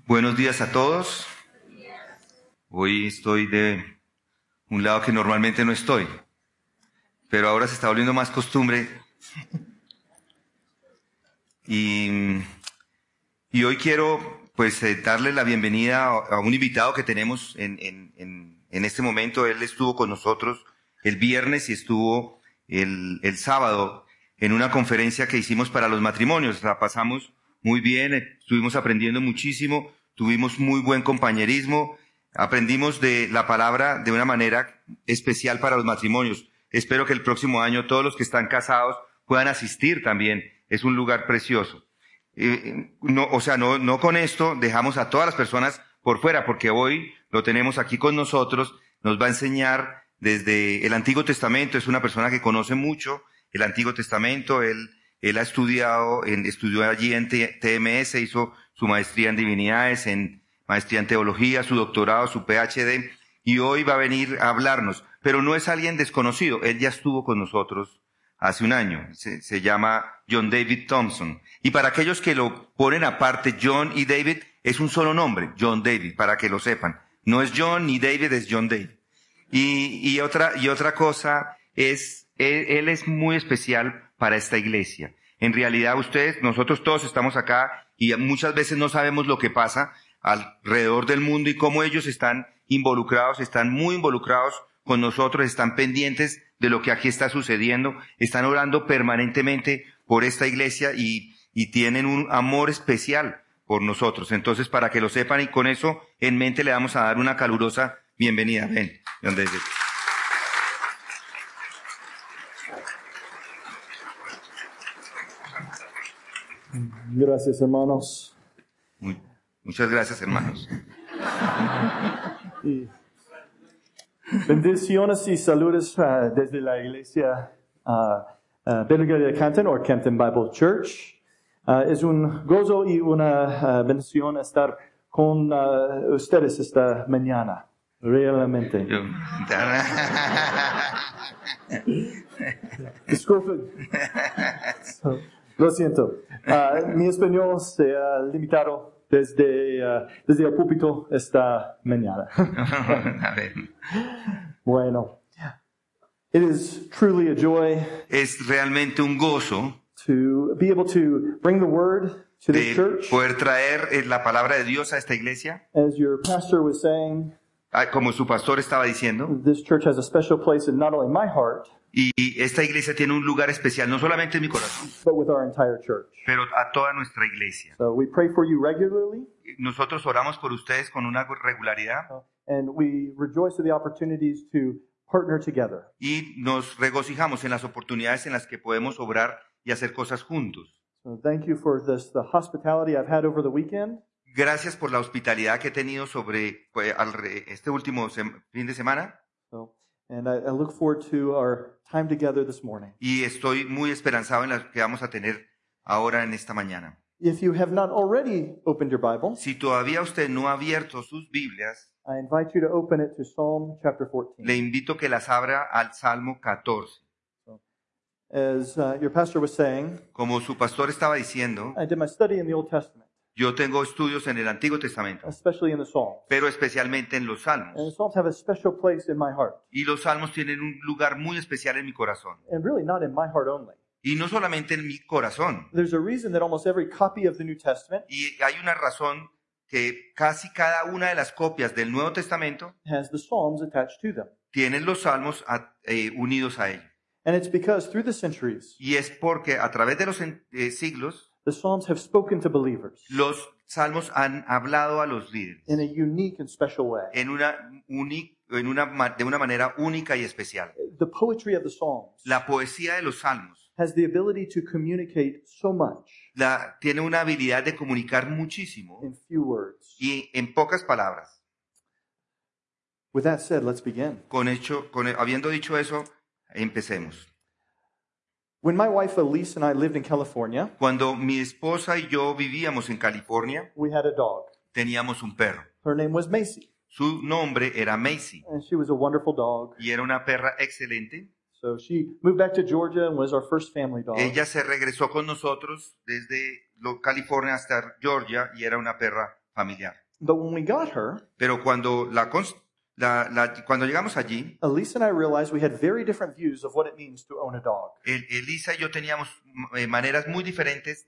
Buenos días a todos. Hoy estoy de un lado que normalmente no estoy, pero ahora se está volviendo más costumbre. Y hoy quiero darle la bienvenida a un invitado que tenemos en este momento. Él estuvo con nosotros el viernes y estuvo el sábado en una conferencia que hicimos para los matrimonios. La pasamos muy bien, estuvimos aprendiendo muchísimo, tuvimos muy buen compañerismo, aprendimos de la palabra de una manera especial para los matrimonios. Espero que el próximo año todos los que están casados puedan asistir también. Es un lugar precioso. No con esto dejamos a todas las personas por fuera, porque hoy lo tenemos aquí con nosotros, nos va a enseñar desde el Antiguo Testamento. Es una persona que conoce mucho el Antiguo Testamento. Él ha estudió allí en TMS, hizo su maestría en divinidades, maestría en teología, su doctorado, su PhD, y hoy va a venir a hablarnos. Pero no es alguien desconocido, él ya estuvo con nosotros hace un año. Se llama John David Thompson. Y para aquellos que lo ponen aparte, John y David es un solo nombre, John David, para que lo sepan. No es John ni David, es John David. Y otra cosa es, él es muy especial para esta iglesia. En realidad nosotros todos estamos acá y muchas veces no sabemos lo que pasa alrededor del mundo y cómo ellos están involucrados, están muy involucrados con nosotros, están pendientes de lo que aquí está sucediendo, están orando permanentemente por esta iglesia y tienen un amor especial por nosotros. Entonces, para que lo sepan y con eso en mente le vamos a dar una calurosa bienvenida. Ven, John David. Gracias, hermanos. Muchas gracias, hermanos. Y bendiciones y saludos desde la iglesia bíblica de Canton o Canton Bible Church. Es un gozo y una bendición estar con ustedes esta mañana, realmente. Disculpen. Lo siento. Mi español se ha limitado desde el púlpito esta mañana. Bueno. It is truly a joy. Es realmente un gozo to be able to bring the word to the church. Poder traer la palabra de Dios a esta iglesia. As your pastor was saying, como su pastor estaba diciendo, this church has a special place in not only my heart, y esta iglesia tiene un lugar especial no solamente en mi corazón, but with our entire church. Pero a toda nuestra iglesia. So we pray for you regularly. Nosotros oramos por ustedes con una regularidad. And we rejoice in the opportunities to partner together. Y nos regocijamos en las oportunidades en las que podemos obrar y hacer cosas juntos. So thank you for the hospitality I've had over the weekend. Gracias por la hospitalidad que he tenido sobre este último fin de semana. And I look forward to our time together this morning. Y estoy muy esperanzado en lo que vamos a tener ahora en esta mañana. If you have not already opened your Bible, si todavía usted no ha abierto sus Biblias, I invite you to open it to Psalm chapter 14. Le invito que las abra al Salmo 14. As your pastor was saying, como su pastor estaba diciendo, I did my study in the Old Testament. Yo tengo estudios en el Antiguo Testamento, especially in the Psalms. Pero especialmente en los Salmos. And the Psalms have a special place in my heart. Y los Salmos tienen un lugar muy especial en mi corazón. And really not in my heart only. Y no solamente en mi corazón. There's a reason that almost every copy of the New Testament y hay una razón que casi cada una de las copias del Nuevo Testamento has the Psalms attached to them. Tienen los Salmos unidos a ellos. And it's because through the centuries, y es porque a través de los siglos, the Psalms have spoken to believers. Los Salmos han hablado a los líderes. In a unique and special way. De una manera única y especial. The poetry of the Psalms. La poesía de los Salmos. Has the ability to communicate so much. Tiene una habilidad de comunicar muchísimo. In few words. Y en pocas palabras. With that said, let's begin. Habiendo dicho eso, empecemos. When my wife Elise and I lived in California, cuando mi esposa y yo vivíamos en California, we had a dog. Teníamos un perro. Her name was Macy. Su nombre era Macy. And she was a wonderful dog. Y era una perra excelente. So she moved back to Georgia and was our first family dog. Ella se regresó con nosotros desde California hasta Georgia y era una perra familiar. But when we got her, Pero cuando cuando llegamos allí, Elisa and I realized we had very different views of what it means to own a dog. Elisa y yo teníamos maneras muy diferentes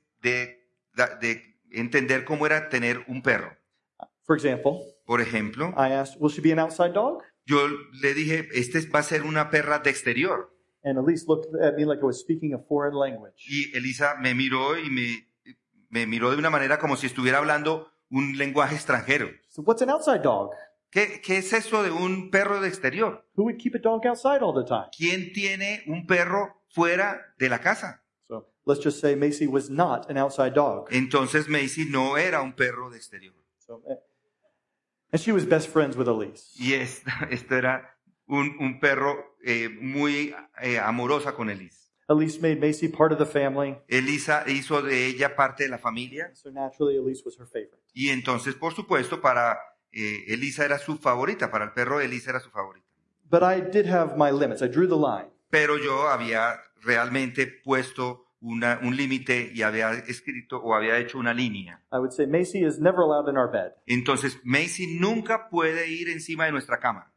de entender cómo era tener un perro. For example, Por ejemplo, I asked, will she be an outside dog? yo le dije, va a ser una perra de exterior. And Elise looked at me like I was speaking a foreign language. Y Elisa me miró y me miró de una manera como si estuviera hablando un lenguaje extranjero. So what's an outside dog? ¿Qué es eso de un perro de exterior? Who would keep a dog outside all the time? ¿Quién tiene un perro fuera de la casa? So let's just say Macy was not an outside dog. Entonces Macy no era un perro de exterior. So, and she was best friends with Elise. Y esto era un perro muy amorosa con Elisa. Elise made Macy part of the family. Elisa hizo de ella parte de la familia. So naturally, Elise was her favorite. Y entonces, por supuesto, para Elisa era su favorita. Para el perro, Elisa era su favorita. But I did have my limits. I drew the line. Pero yo había realmente puesto un límite y había escrito o había hecho una línea. I would say Macy is never allowed in our bed. Entonces, Macy nunca puede ir encima de nuestra cama.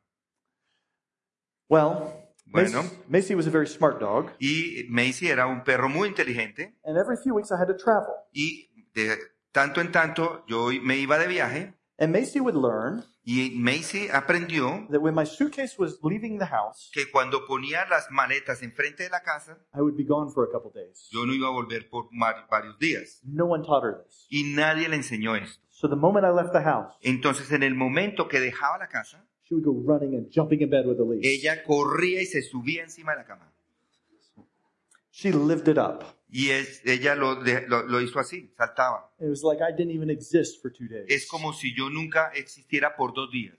Well, Bueno. Macy was a very smart dog. Y Macy era un perro muy inteligente. And every few weeks I had to travel. Y de tanto en tanto yo me iba de viaje. And Macy would learn Y Macy aprendió that when my suitcase was leaving the house, que cuando ponía las maletas enfrente de la casa, I would be gone for a couple days. yo no iba a volver por varios días. No one taught her this. Y nadie le enseñó esto. So the moment I left the house, Entonces, en el momento que dejaba la casa, she would go running and jumping in bed with Elise. ella corría y se subía encima de la cama. She lived it up. Y ella lo hizo así, saltaba. It was like I didn't even exist for 2 days. Es como si yo nunca existiera por 2 días.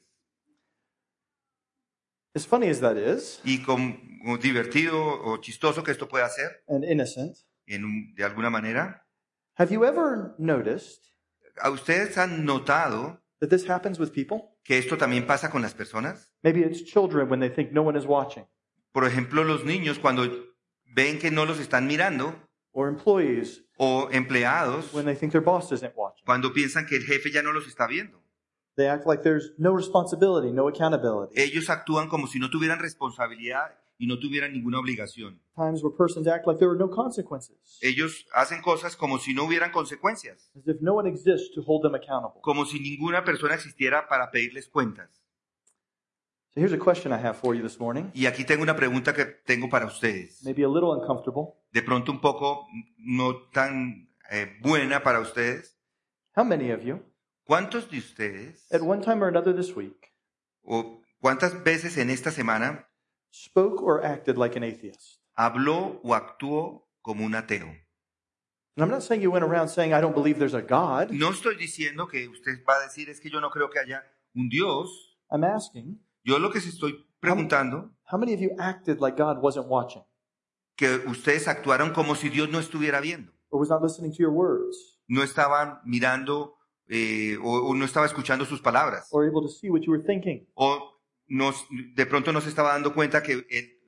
As funny as that is, Y como divertido o chistoso que esto pueda ser, and innocent, de alguna manera, have you ever noticed ¿a ustedes han notado that this happens with people? que esto también pasa con las personas? Maybe it's children when they think no one is watching, Por ejemplo, los niños cuando ven que no los están mirando, or employees o empleados when they think their boss isn't watching. cuando piensan que el jefe ya no los está viendo. They act like there's no responsibility, no accountability. Ellos actúan como si no tuvieran responsabilidad y no tuvieran ninguna obligación. Times where persons act like there were no consequences, Ellos hacen cosas como si no hubieran consecuencias, as if no one exists to hold them accountable. como si ninguna persona existiera para pedirles cuentas. So here's a question I have for you this morning, Y aquí tengo una pregunta que tengo para ustedes. maybe a little uncomfortable. De pronto un poco no tan buena para ustedes. How many of you, ¿Cuántos de ustedes, at one time or another this week, o cuántas veces en esta semana, spoke or acted like an atheist? habló o actuó como un ateo? And I'm not saying you went around saying, I don't believe there's a God. No estoy diciendo que usted va a decir es que yo no creo que haya un Dios. I'm asking, Yo lo que se estoy preguntando, how many of you acted like God wasn't watching que ustedes actuaron como si Dios no estuviera viendo. or was not listening to your words No estaban mirando o no estaba escuchando sus palabras. or able to see what you were thinking? O de pronto no se estaba dando cuenta que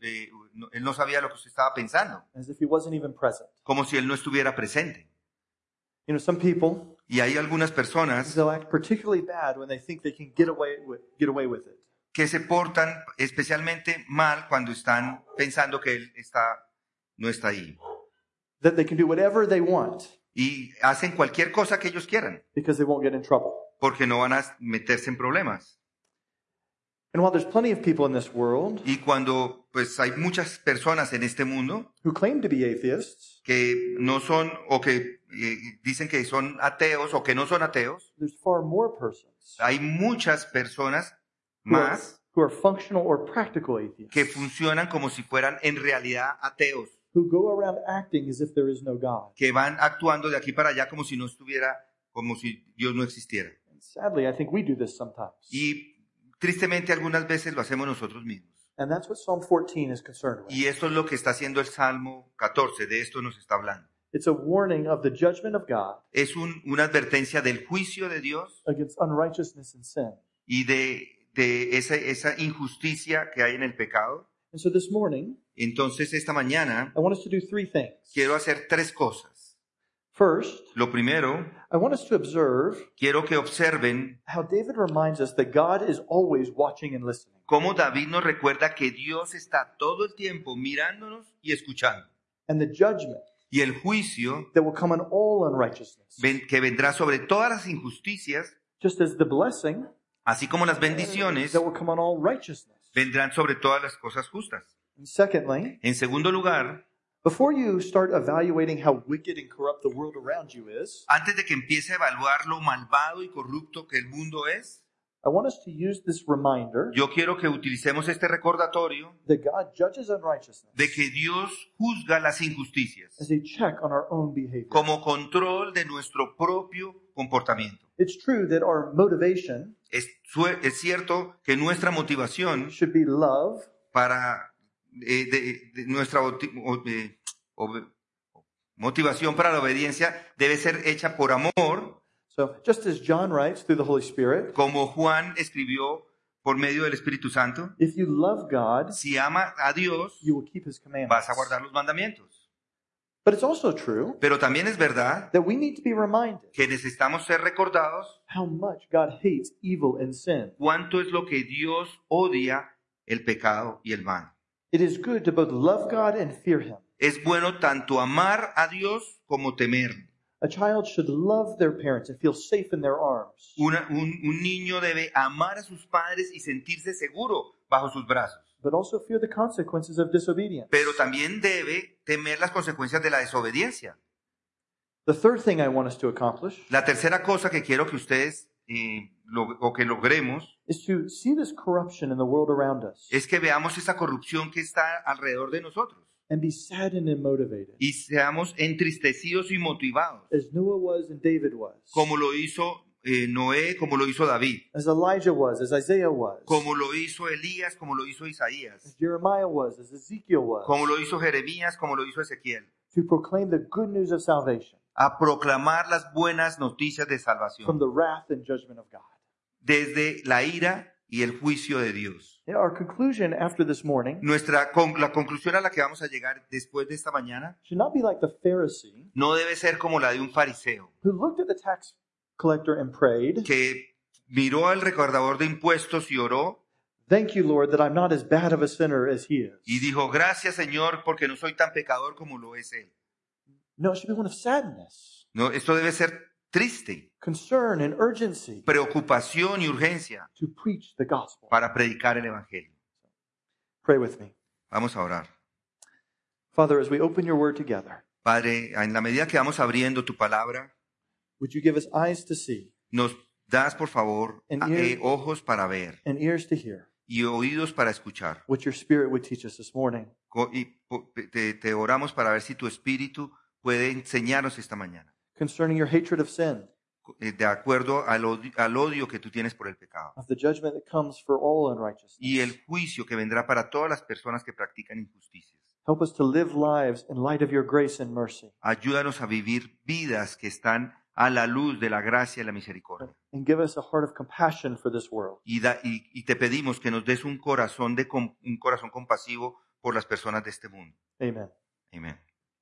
él no sabía lo que usted estaba pensando. As if he wasn't even present. Como si él no estuviera presente. You know, some people, Y hay algunas personas they'll act particularly bad when they think they can get away with it. que se portan especialmente mal cuando están pensando que él no está ahí. That they can do whatever they want Y hacen cualquier cosa que ellos quieran, because they won't get in trouble. porque no van a meterse en problemas. And while there's plenty of people in this world Y cuando pues hay muchas personas en este mundo who claim to be atheists, que no son o que dicen que son ateos o que no son ateos, there's far more persons hay muchas personas más who are functional or practical atheists, que funcionan como si fueran en realidad ateos, who go around acting as if there is no God. que van actuando de aquí para allá como si no estuviera, como si Dios no existiera. And sadly, I think we do this sometimes. Y tristemente algunas veces lo hacemos nosotros mismos. And that's what Psalm 14 is concerned with. Y esto es lo que está haciendo el Salmo 14, de esto nos está hablando. It's a warning of the judgment of God Es una advertencia del juicio de Dios against unrighteousness and sin. y de esa injusticia que hay en el pecado. And so this morning, Entonces esta mañana I want us to do 3 things. quiero hacer 3 cosas. First, Lo primero, I want us to observe quiero que observen how David reminds us that God is always watching and listening. cómo David nos recuerda que Dios está todo el tiempo mirándonos y escuchando. And the judgment Y el juicio that will come on all unrighteousness. que vendrá sobre todas las injusticias, Just as the blessing así como las bendiciones, that will come on all righteousness. vendrán sobre todas las cosas justas. And secondly, En segundo lugar, before you start evaluating how wicked and corrupt the world around you is, antes de que empiece a evaluar lo malvado y corrupto que el mundo es, I want us to use this reminder yo quiero que utilicemos este recordatorio that God judges unrighteousness de que Dios juzga las injusticias as a check on our own behavior. como control de nuestro propio comportamiento. It's true that our motivation Es cierto que nuestra motivación should be love para nuestra motivación para la obediencia debe ser hecha por amor, So just as John writes through the Holy Spirit, como Juan escribió por medio del Espíritu Santo. if you love God, Si ama a Dios, you will keep His commandments. vas a guardar los mandamientos. But it's also true Pero también es verdad that we need to be reminded que necesitamos ser recordados how much God hates evil and sin. cuánto es lo que Dios odia el pecado y el mal. It is good to both love God and fear Him. Es bueno tanto amar a Dios como temerlo. A child should love their parents and feel safe in their arms. Un niño debe amar a sus padres y sentirse seguro bajo sus brazos. But also fear the consequences of disobedience. Pero también debe temer las consecuencias de la desobediencia. The third thing I want us to accomplish La tercera cosa que quiero que ustedes que logremos is to see this corruption in the world around us es que veamos esa corrupción que está alrededor de nosotros and be saddened and motivated, y seamos entristecidos y motivados, as Noah was and David was, como lo hizo Noé, como lo hizo David, as Elijah was, as Isaiah was, como lo hizo Elías, como lo hizo as Isaías, Jeremiah was, as Ezekiel was, como lo hizo Jeremías, como lo hizo Ezequiel, to proclaim the good news of salvation a proclamar las buenas noticias de from salvación the wrath and judgment of God. desde la ira y el juicio de Dios. Our conclusion after this morning La conclusión a la que vamos a llegar después de esta mañana should not be like the Pharisee no debe ser como la de un fariseo who looked at the tax collector and prayed, que miró al recaudador de impuestos y oró "Thank you, Lord, that I'm not as bad of a sinner as he is." y dijo, gracias Señor porque no soy tan pecador como lo es él. No, it should be one of sadness, No, esto debe ser triste, concern, and urgency preocupación y urgencia to preach the gospel. para predicar el evangelio. Pray with me. Vamos a orar. Father, as we open your word together, Padre, en la medida que vamos abriendo tu palabra, would you give us eyes to see nos das por favor And ojos para ver and ears to hear y oídos para escuchar. what your Spirit would teach us this morning? Te oramos para ver si tu espíritu puede enseñarnos esta mañana, Concerning your hatred of sin, de acuerdo al odio que tú tienes por el pecado of the judgment that comes for all unrighteousness. y el juicio que vendrá para todas las personas que practican injusticias. Help us to live lives in light of your grace and mercy, Ayúdanos a vivir vidas que están a la luz de la gracia y la misericordia. and give us a heart of compassion for this world. Y te pedimos que nos des un corazón compasivo por las personas de este mundo. Amen. Amén.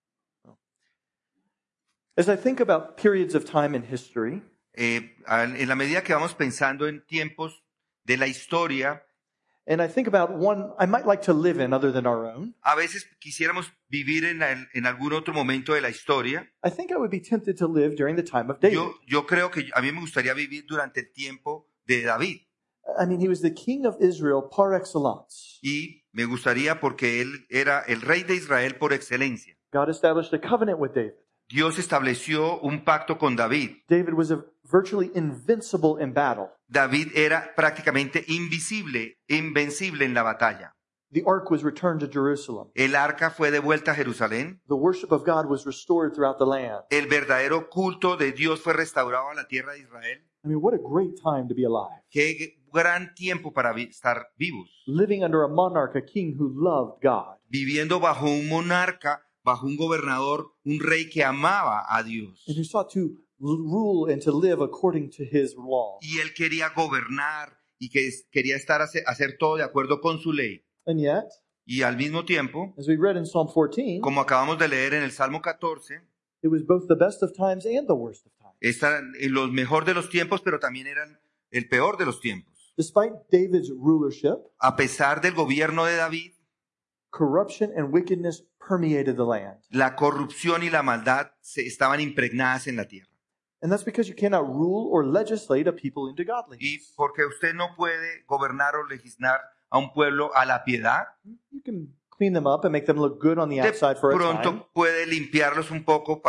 As I think about periods of time in history, En la medida que vamos pensando en tiempos de la historia, and I think about one I might like to live in other than our own, a veces quisiéramos vivir en algún otro momento de la historia. I think I would be tempted to live during the time of David. Yo creo que a mí me gustaría vivir durante el tiempo de David. I mean, he was the king of Israel par excellence. Y me gustaría porque él era el rey de Israel por excelencia. God established a covenant with David. Dios estableció un pacto con David. David was virtually invincible in battle. David era prácticamente invencible en la batalla. The ark was returned to Jerusalem. El arca fue devuelta a Jerusalén. The worship of God was restored throughout the land. El verdadero culto de Dios fue restaurado a la tierra de Israel. I mean, what a great time to be alive. Qué gran tiempo para estar vivos. Living under a monarch, a king who loved God. Viviendo bajo un monarca, bajo un gobernador, un rey que amaba a Dios. And who sought to rule and to live according to his law. Y él quería gobernar y que quería hacer todo de acuerdo con su ley. And yet, Y al mismo tiempo, as we read in Psalm 14, como acabamos de leer en el Salmo 14, It was both the best of times and the worst of times. Estaban en los mejor de los tiempos, pero también eran el peor de los tiempos. Despite David's rulership, A pesar del gobierno de David, corruption and wickedness permeated the land. la corrupción y la maldad estaban impregnadas en la tierra. And that's because you cannot rule or legislate a people into Y godliness. porque usted no puede gobernar o legislar a un pueblo a la piedad, You can clean them up and make them look good on the de outside for a time, pronto puede limpiarlos un poco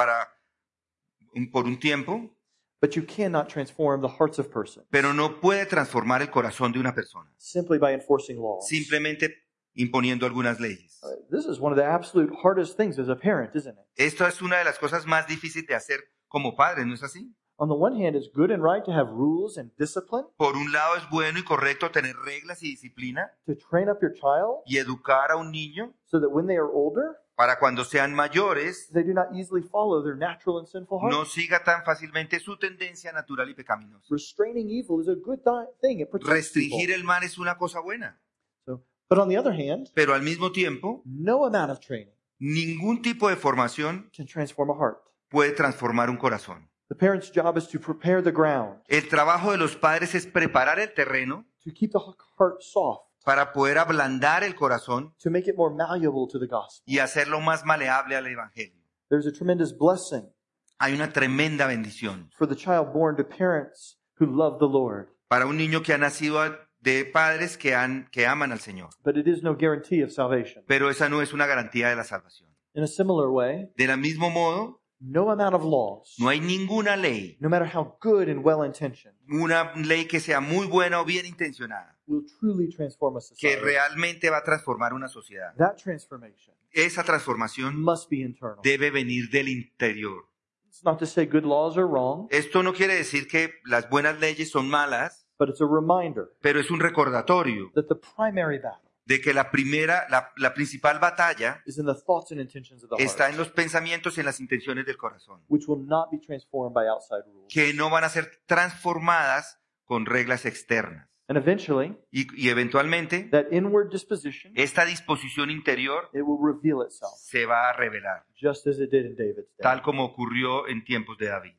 por un tiempo, but you cannot transform the hearts of persons pero no puede transformar el corazón de una persona, simply by enforcing laws. simplemente imponiendo algunas leyes. This is one of the absolute hardest things as a parent, isn't it? Esto es una de las cosas más difíciles de hacer como padre, ¿no es así? On the one hand, it's good and right to have rules and discipline Por un lado es bueno y correcto tener reglas y disciplina to train up your child y educar a un niño so that when they are older, para cuando sean mayores they do not easily follow their natural and sinful heart. no siga tan fácilmente su tendencia natural y pecaminosa. Restraining evil is a good thing. It protects Restringir people. el mal es una cosa buena, But on the other hand, pero al mismo tiempo no amount of training ningún tipo de formación can transform a heart. puede transformar un corazón. The parent's job is to prepare the ground, El trabajo de los padres es preparar el terreno to keep the heart soft, para poder ablandar el corazón to make it more malleable to the gospel. y hacerlo más maleable al evangelio. There's a tremendous blessing Hay una tremenda bendición for the child born to parents who love the Lord, para un niño que ha nacido de padres que aman al Señor. but it is no guarantee of salvation. Pero esa no es una garantía de la salvación. In a similar way, Del mismo modo, no amount of laws, no hay ninguna ley, no matter how good and well-intentioned, una ley que sea muy buena o bien intencionada, will truly transform a que society. realmente va a transformar una sociedad. That transformation Esa transformación must be internal. debe venir del interior. It's not to say good laws are wrong, Esto no quiere decir que las buenas leyes son malas, but it's a reminder pero es un recordatorio that the primary battle de que la principal batalla is in the thoughts and intentions of the está en heart, los pensamientos y en las intenciones del corazón, which will not be transformed by outside rules. que no van a ser transformadas con reglas externas. And eventually, Y eventualmente, that inward disposition, esta disposición interior it will reveal itself, se va a revelar, just as it did in David's day. tal como ocurrió en tiempos de David.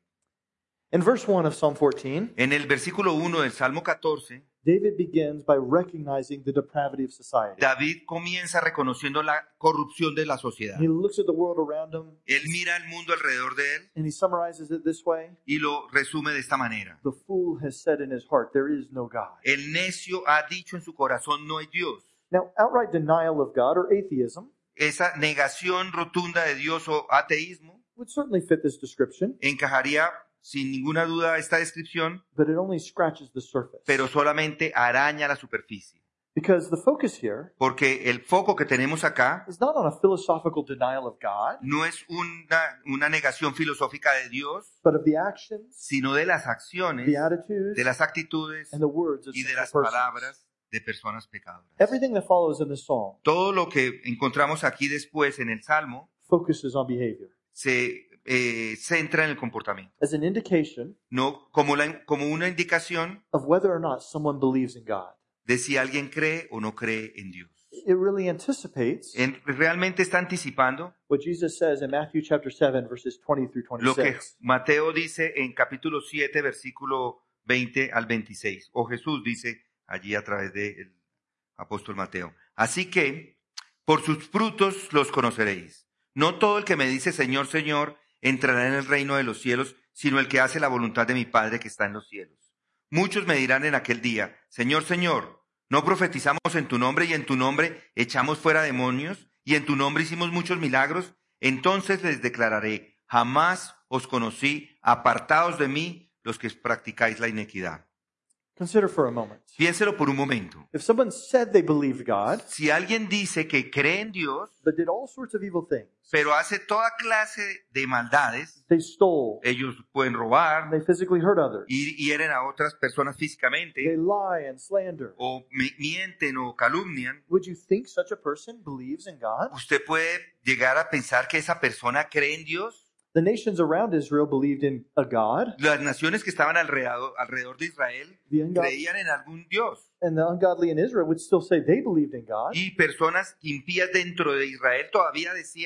In verse 1 of Psalm 14, En el versículo 1 del Salmo 14, David begins by recognizing the depravity of society. David comienza reconociendo la corrupción de la sociedad. He looks at the world around him Él mira el mundo alrededor de él and he summarizes it this way: y lo resume de esta manera. the fool has said in his heart, there is no God. El necio ha dicho en su corazón, no hay Dios. Now, outright denial of God or atheism Esa negación rotunda de Dios o ateísmo would certainly fit this description, encajaría sin ninguna duda esta descripción, but it only scratches the surface. pero solamente araña la superficie. Because the focus here Porque el foco que tenemos acá is not on a philosophical denial of God, no es una negación filosófica de Dios, but of the actions, sino de las acciones, the attitudes, de las actitudes and the words of y de sinful las persons. palabras de personas pecadoras. Everything that follows in this psalm Todo lo que encontramos aquí después en el Salmo focuses on behavior se centra en el comportamiento, as an indication no como una indicación of whether or not someone believes in God. de si alguien cree o no cree en Dios. It really anticipates Realmente está anticipando what Jesus says in Matthew chapter 7, verses 20 through lo que 26. Mateo dice en capítulo 7, versículo 20 al 26, o Jesús dice allí a través del apóstol Mateo. Así que, por sus frutos los conoceréis. No todo el que me dice Señor, Señor, entrará en el reino de los cielos, sino el que hace la voluntad de mi Padre que está en los cielos. Muchos me dirán en aquel día, Señor, Señor, ¿no profetizamos en tu nombre y en tu nombre echamos fuera demonios y en tu nombre hicimos muchos milagros? Entonces les declararé, jamás os conocí, apartaos de mí los que practicáis la iniquidad. Consider for a moment. Piénselo por un momento. If someone said they believed God, Si alguien dice que cree en Dios, but did all sorts of evil things, pero hace toda clase de maldades, they stole, ellos pueden robar they physically hurt others, y hieren a otras personas they físicamente, lie and slander, o mienten o calumnian, would you think such a person believes in God? usted puede llegar a pensar que esa persona cree en Dios. The nations around Israel believed in a God, Las naciones que estaban alrededor de Israel the ungodly, creían en algún Dios. and the ungodly in Israel would still say they believed in God. Y personas impías dentro de Israel todavía decían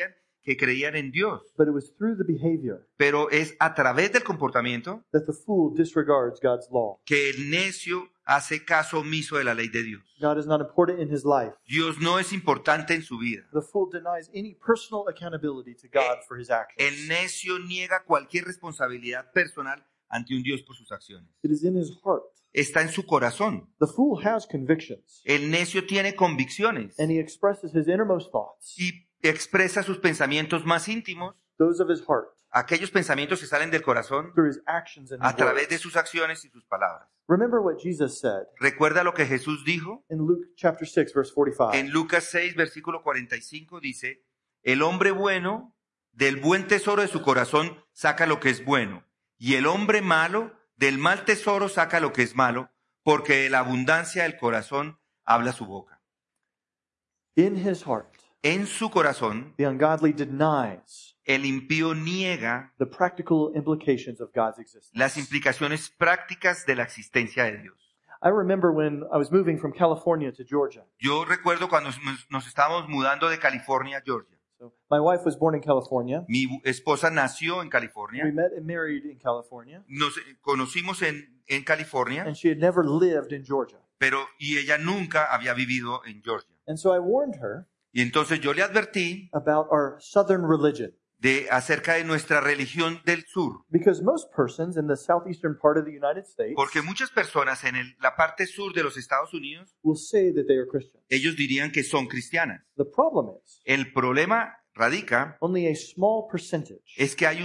que creían en Dios. But it was through the behavior Pero es a través del comportamiento that the fool disregards God's law. que el necio hace caso omiso de la ley de Dios. God is not important in his life. Dios no es importante en su vida. The fool denies any personal accountability to God for his El actions. necio niega cualquier responsabilidad personal ante un Dios por sus acciones. It is in his heart. Está en su corazón. The fool has convictions, El necio tiene convicciones and he expresses his innermost thoughts, y expresa sus pensamientos más íntimos, those of his heart, aquellos pensamientos que salen del corazón, through his actions and a his través de words. sus acciones y sus palabras. Remember what Jesus said ¿Recuerda lo que Jesús dijo? in Luke chapter 6, verse 45. En Lucas 6, versículo 45 dice, el hombre bueno del buen tesoro de su corazón saca lo que es bueno, y el hombre malo del mal tesoro saca lo que es malo, porque de la abundancia del corazón habla su boca. In his heart, En su corazón, the ungodly denies el impío niega the practical implications of God's existence. las implicaciones prácticas de la existencia de Dios. I remember when I was moving from California to Georgia. Yo recuerdo cuando nos estábamos mudando de California a Georgia. So my wife was born in California. Mi esposa nació en We California. met and married in California, Nos conocimos en California, and she had never lived in Georgia. y ella nunca había vivido en Georgia. And so I warned her Y entonces yo le advertí about our southern religion, acerca de nuestra religión del sur, because most persons in the southeastern part of the United States porque muchas personas en la parte sur de los Estados Unidos, will say that they are Christians. ellos dirían que son cristianas. The problem is El problema radica only a small percentage es que hay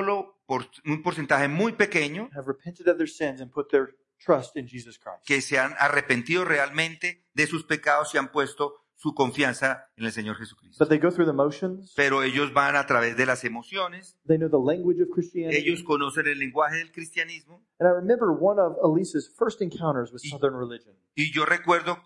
un porcentaje muy pequeño have repented of their sins and put their trust in Jesus Christ. que se han arrepentido realmente de sus pecados y han puesto su confianza en el Señor Jesucristo. But they go through the motions. Pero ellos van a través de las emociones, They know the language of Christianity. ellos conocen el lenguaje del cristianismo. And I remember one of Elisa's first encounters with southern religion. Y yo recuerdo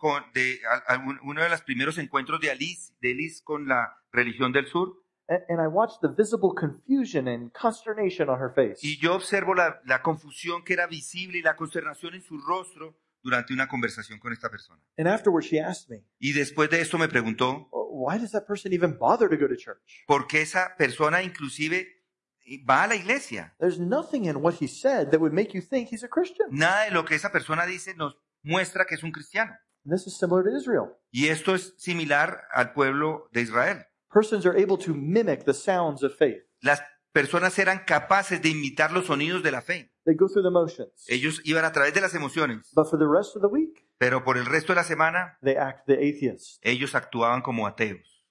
uno de los primeros encuentros de Alice con la religión del sur. And I watched the visible confusion and consternation on her face. Y yo observo la confusión que era visible y la consternación en su rostro durante una conversación con esta persona. And afterwards she asked me, Y después de esto me preguntó, why does that person even bother to go to church? ¿por qué esa persona inclusive va a la iglesia? There's nothing in what he said that would make you think he's a Christian. Nada de lo que esa persona dice nos muestra que es un cristiano. And this is similar to Israel. Y esto es similar al pueblo de Israel. Persons are able to mimic the sounds of faith. Las personas eran capaces de imitar los sonidos de la fe. They go through the motions. Ellos iban a través de las emociones, But for the rest of the week, pero por el resto de la semana they act the atheist. ellos actuaban como ateos.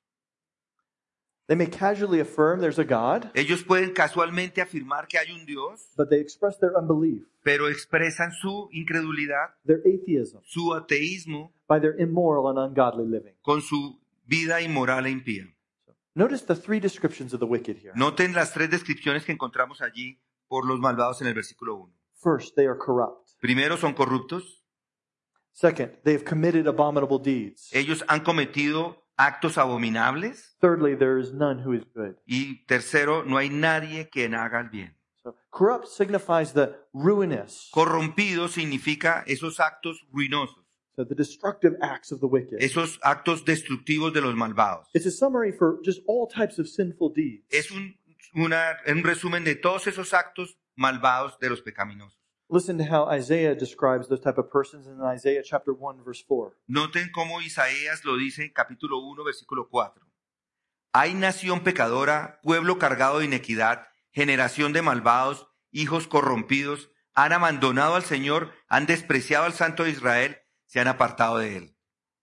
They may casually affirm there's a God, Ellos pueden casualmente afirmar que hay un Dios, but they express their unbelief, pero expresan su incredulidad, their atheism, su ateísmo, by their immoral and ungodly living. con su vida inmoral e impía. Notice the three descriptions of the wicked here. Noten las tres descripciones que encontramos allí por los malvados en el versículo 1. First, they are corrupt. Primero, son corruptos. Second, they have committed abominable deeds. Ellos han cometido actos abominables. Thirdly, there is none who is good. Y tercero, no hay nadie quien haga el bien. So, corrupt signifies the ruinous, Corrompido significa esos actos ruinosos, so the destructive acts of the wicked. esos actos destructivos de los malvados. It's a summary for just all types of sinful deeds. Es un resumen de todos esos actos malvados de los pecaminosos. Listen to how Isaiah describes those type of persons in Isaiah chapter 1, verse 4. Noten cómo Isaías lo dice en capítulo 1, versículo 4. Hay nación pecadora, pueblo cargado de iniquidad, generación de malvados, hijos corrompidos, han abandonado al Señor, han despreciado al Santo de Israel, se han apartado de él.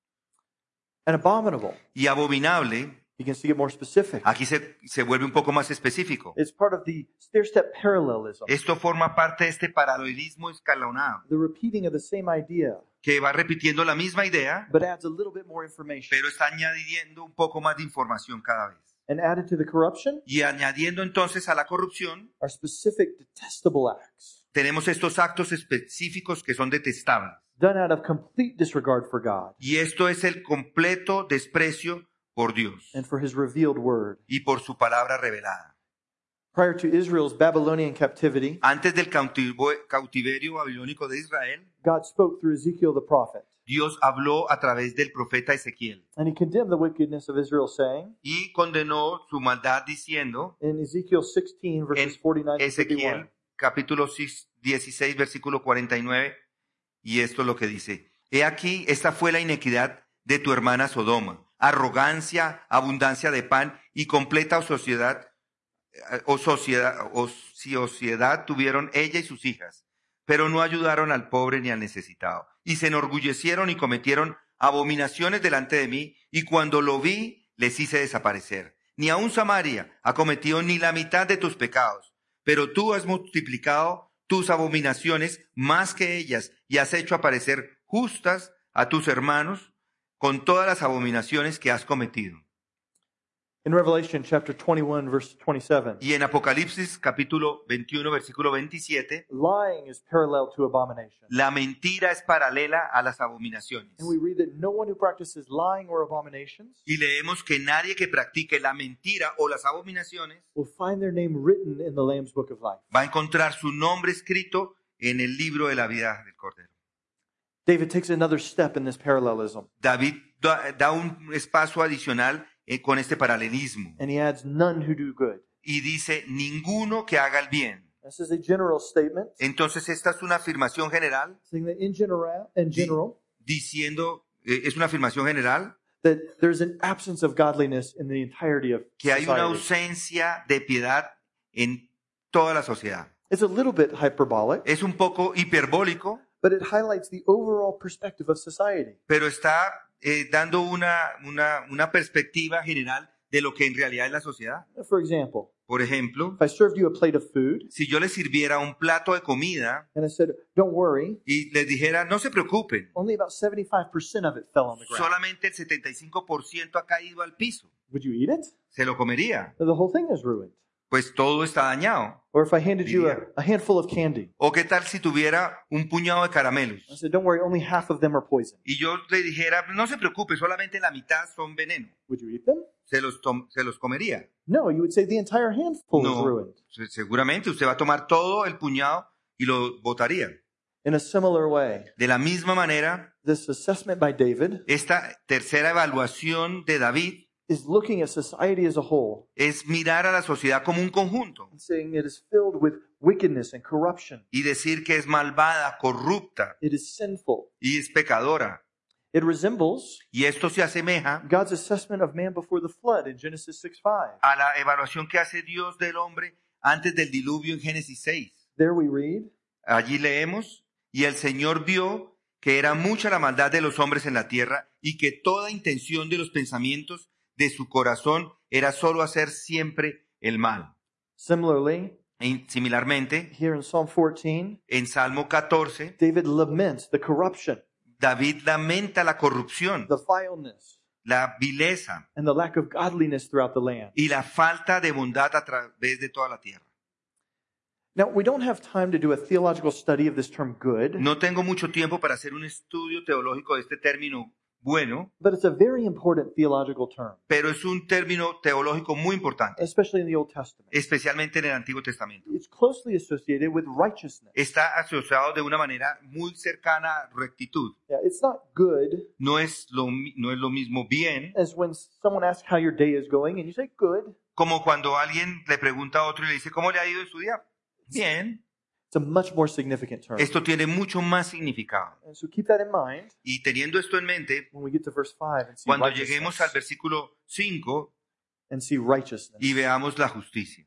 And abominable, Y abominable, begins to get more specific. aquí se vuelve un poco más específico. It's part of the stair-step parallelism, Esto forma parte de este paralelismo escalonado, the repeating of the same idea, que va repitiendo la misma idea, but adds a little bit more information. pero está añadiendo un poco más de información cada vez. And added to the corruption Y añadiendo entonces a la corrupción, are specific detestable acts, tenemos estos actos específicos que son detestables. done out of complete disregard for God Y esto es el completo desprecio por Dios and for his revealed word. y por su palabra revelada. Prior to Israel's Babylonian captivity, Antes del cautiverio babilónico de Israel, God spoke through Ezekiel the prophet. Dios habló a través del profeta Ezequiel And he condemned the wickedness of Israel, saying, y condenó su maldad diciendo in Ezekiel 16, verses 49 to 51, Ezequiel capítulo 16 versículo 49, y esto es lo que dice: He aquí, esta fue la iniquidad de tu hermana Sodoma, arrogancia, abundancia de pan y completa ociosidad tuvieron ella y sus hijas, pero no ayudaron al pobre ni al necesitado, y se enorgullecieron y cometieron abominaciones delante de mí, y cuando lo vi, les hice desaparecer. Ni aun Samaria ha cometido ni la mitad de tus pecados, pero tú has multiplicado tus abominaciones más que ellas, y has hecho aparecer justas a tus hermanos con todas las abominaciones que has cometido. In Revelation chapter 21, verse 27, Y en Apocalipsis capítulo 21, versículo 27, lying is parallel to abomination. la mentira es paralela a las abominaciones. And we read that no one who practices lying or abominations Y leemos que nadie que practique la mentira o las abominaciones will find their name written in the Lamb's Book of Life. va a encontrar su nombre escrito en el libro de la vida del Cordero. David takes another step in this parallelism, David da un espacio adicional con este paralelismo and he adds none who do good. y dice: ninguno que haga el bien. This is a general statement, Entonces esta es una afirmación general saying that in general, diciendo, es una afirmación general that there's an absence of godliness in the entirety of que hay una society. ausencia de piedad en toda la sociedad. It's a little bit hyperbolic, Es un poco hiperbólico, but it highlights the overall perspective of society. pero está dando una perspectiva general de lo que en realidad es la sociedad. For example, Por ejemplo, if I served you a plate of food si yo les sirviera un plato de comida and I said, don't worry, y les dijera: no se preocupen, only about 75% of it fell on the ground. solamente el 75% ha caído al piso, Would you eat it? se lo comería, The whole thing is ruined. pues todo está dañado. Or if I handed you Diría. a handful of candy, ¿O qué tal si tuviera un puñado de I caramelos said, don't worry, only half of them are poison. y yo le dijera: no se preocupe, solamente la mitad son veneno? Would you eat them? Se los comería. No, you would say the entire handful is No, ruined. seguramente usted va a tomar todo el puñado y lo botaría. In a similar way, De la misma manera, this assessment by David esta tercera evaluación de David is looking at society as a whole es mirar a la sociedad como un conjunto and saying it is filled with wickedness and corruption. y decir que es malvada, corrupta It is sinful. y es pecadora. It resembles Y esto se asemeja God's assessment of man before the flood in Genesis 6:5. a la evaluación que hace Dios del hombre antes del diluvio en Génesis 6. There we read, Allí leemos: y el Señor vio que era mucha la maldad de los hombres en la tierra y que toda intención de los pensamientos de su corazón era solo hacer siempre el mal. similarly, Similarmente, here in Psalm 14, en Salmo 14, David laments the corruption, David lamenta la corrupción, the vileness, la vileza and the lack of godliness throughout the land. y la falta de bondad a través de toda la tierra. Now, we don't have time to do a theological study of this term good, No tengo mucho tiempo para hacer un estudio teológico de este término bueno, but it's a very important theological term, pero es un término teológico muy importante, especially in the Old Testament. especialmente en el Antiguo Testamento. It's closely associated with righteousness. Está asociado de una manera muy cercana a rectitud. Yeah, it's not good No es lo mismo bien, as when someone asks how your day is going and you say good. como cuando alguien le pregunta a otro y le dice: ¿cómo le ha ido en su día? Bien. It's a much more significant term. Esto tiene mucho más significado. And so keep that in mind Y teniendo esto en mente, when we get to verse 5 and see cuando lleguemos al righteousness. versículo 5 And see righteousness. y veamos la justicia.